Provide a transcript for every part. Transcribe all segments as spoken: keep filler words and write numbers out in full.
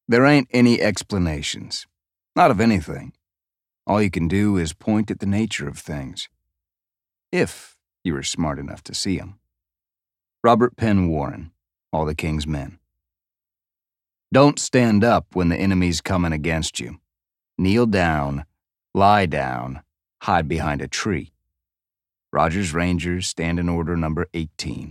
There ain't any explanations. Not of anything. All you can do is point at the nature of things. If you were smart enough to see 'em. Robert Penn Warren, All the King's Men. Don't stand up when the enemy's coming against you. Kneel down, lie down, hide behind a tree. Rogers Rangers, Standing Order number eighteen.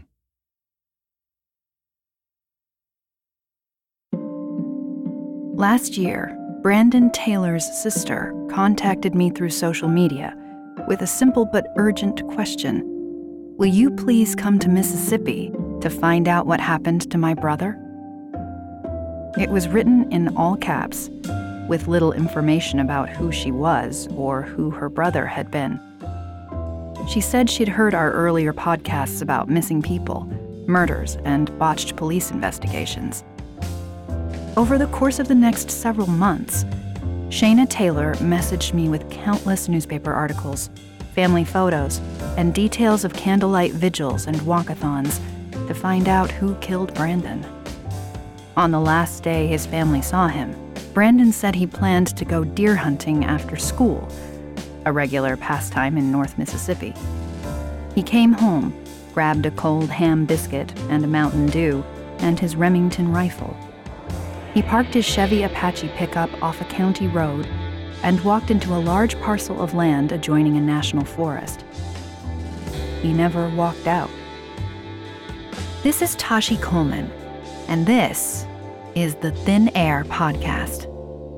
Last year, Brandon Taylor's sister contacted me through social media with a simple but urgent question. Will you please come to Mississippi to find out what happened to my brother? It was written in all caps, with little information about who she was or who her brother had been. She said she'd heard our earlier podcasts about missing people, murders, and botched police investigations. Over the course of the next several months, Shayna Taylor messaged me with countless newspaper articles, family photos, and details of candlelight vigils and walkathons to find out who killed Brandon. On the last day his family saw him, Brandon said he planned to go deer hunting after school, a regular pastime in North Mississippi. He came home, grabbed a cold ham biscuit and a Mountain Dew, and his Remington rifle. He parked his Chevy Apache pickup off a county road and walked into a large parcel of land adjoining a national forest. He never walked out. This is Tashi Coleman, and this is the Thin Air Podcast.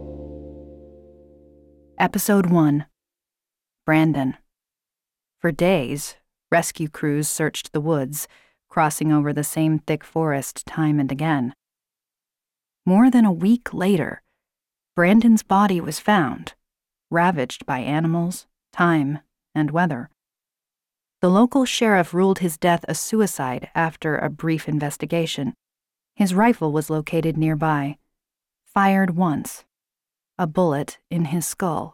Episode one. Brandon. For days, rescue crews searched the woods, crossing over the same thick forest time and again. More than a week later, Brandon's body was found, ravaged by animals, time, and weather. The local sheriff ruled his death a suicide after a brief investigation. His rifle was located nearby, fired once, a bullet in his skull.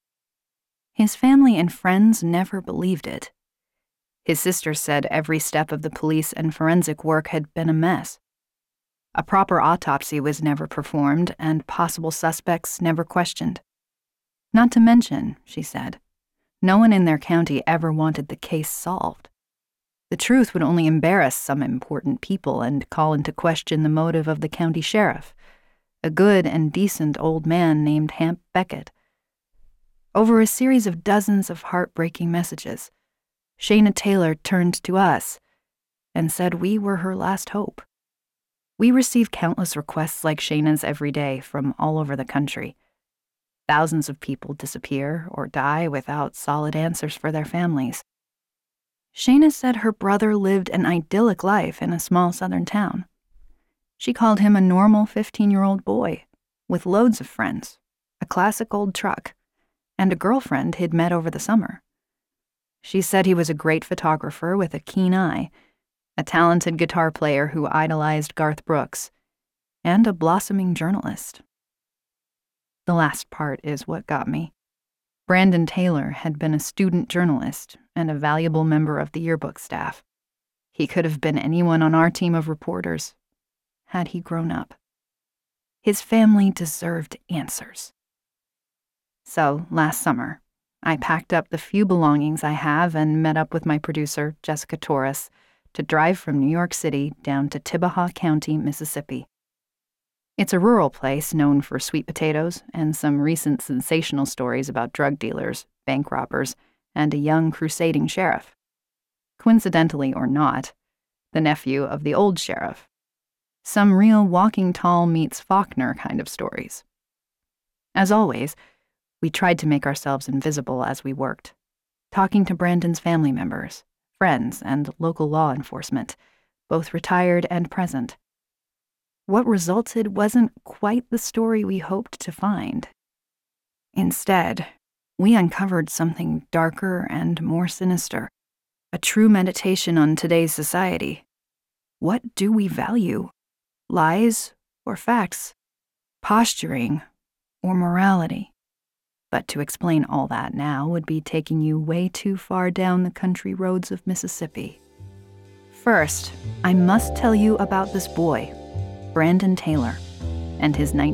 His family and friends never believed it. His sister said every step of the police and forensic work had been a mess. A proper autopsy was never performed, and possible suspects never questioned. Not to mention, she said, no one in their county ever wanted the case solved. The truth would only embarrass some important people and call into question the motive of the county sheriff, a good and decent old man named Hamp Beckett. Over a series of dozens of heartbreaking messages, Shayna Taylor turned to us and said we were her last hope. We receive countless requests like Shayna's every day from all over the country. Thousands of people disappear or die without solid answers for their families. Shayna said her brother lived an idyllic life in a small southern town. She called him a normal fifteen-year-old boy with loads of friends, a classic old truck, and a girlfriend he'd met over the summer. She said he was a great photographer with a keen eye, a talented guitar player who idolized Garth Brooks, and a blossoming journalist. The last part is what got me. Brandon Taylor had been a student journalist and a valuable member of the yearbook staff. He could have been anyone on our team of reporters, had he grown up. His family deserved answers. So, last summer, I packed up the few belongings I have and met up with my producer, Jessica Torres, to drive from New York City down to Tibaha County, Mississippi. It's a rural place known for sweet potatoes and some recent sensational stories about drug dealers, bank robbers, and a young crusading sheriff. Coincidentally or not, the nephew of the old sheriff. Some real Walking Tall meets Faulkner kind of stories. As always, we tried to make ourselves invisible as we worked, talking to Brandon's family members, friends, and local law enforcement, both retired and present. What resulted wasn't quite the story we hoped to find. Instead, we uncovered something darker and more sinister, a true meditation on today's society. What do we value? Lies or facts? Posturing or morality? But to explain all that now would be taking you way too far down the country roads of Mississippi. First, I must tell you about this boy, Brandon Taylor, and his